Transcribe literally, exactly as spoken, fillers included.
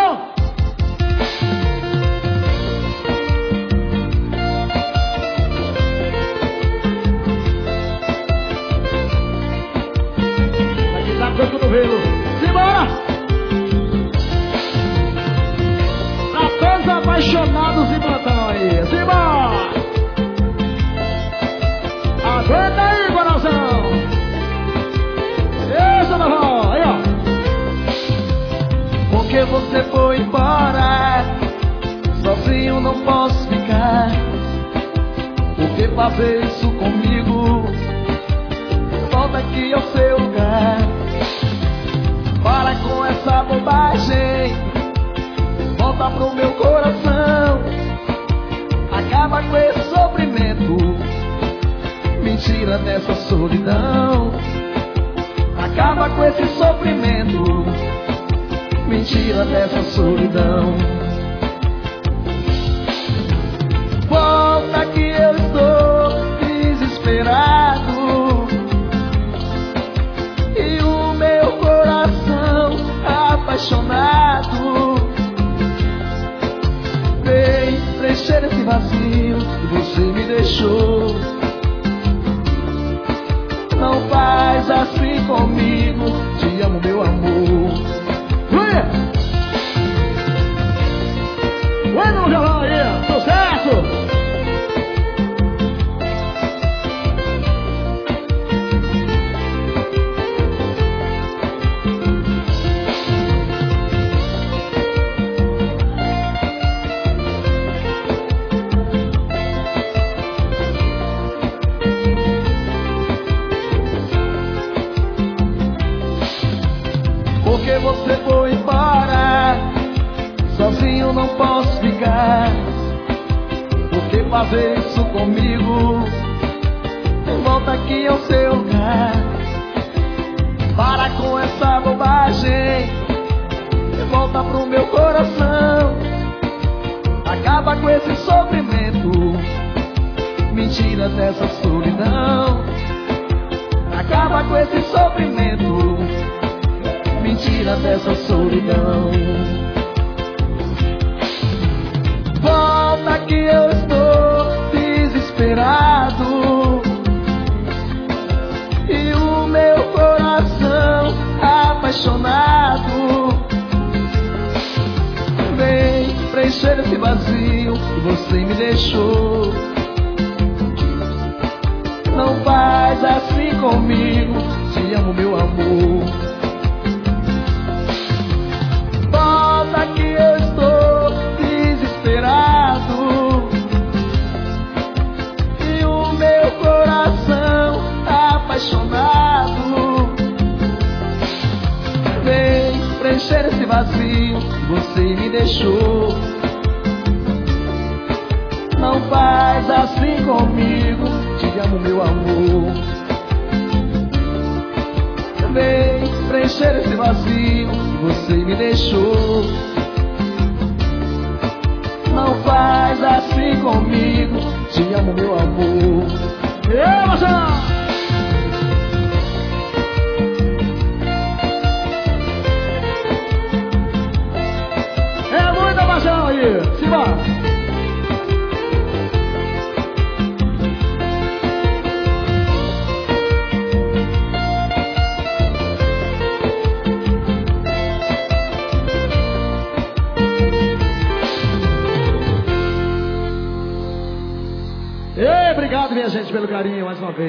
Brasil! Aqui tá com o cotovelo. Simbora! A todos apaixonados em plantão aí. Simbora! Aguenta aí, coração! Isso, meu irmão! Aí, ó! Porque você foi embora, sozinho não posso ficar. Por que fazer isso comigo? Volta aqui ao seu lugar. Para com essa bobagem, volta pro meu coração. Acaba com esse sofrimento, me tira dessa solidão. Acaba com esse sofrimento, me tira dessa solidão. Volta que eu estou desesperado e o meu coração apaixonado. Vem preencher esse vazio que você me deixou. Não faz assim comigo, te amo, meu amor. Vai no violão aí, sucesso! Porque você foi embora, sozinho não posso ficar. Por que fazer isso comigo? Volta aqui ao seu lugar. Para com essa bobagem, volta pro meu coração. Acaba com esse sofrimento, me tira dessa solidão. Acaba com esse sofrimento, me tira dessa solidão. Volta que eu estou desesperado e o meu coração apaixonado. Vem preencher esse vazio que você me deixou. Não faz assim comigo, te amo, meu amor. Volta que eu estou desesperado e o meu coração apaixonado. Vem preencher esse vazio que você me deixou. Não faz assim comigo, te amo, meu amor. Vem preencher esse vazio que você me deixou. Não faz assim comigo, te amo, meu amor. E moção! É muita paixão aí, simbora! Ei, obrigado, minha gente, pelo carinho mais uma vez.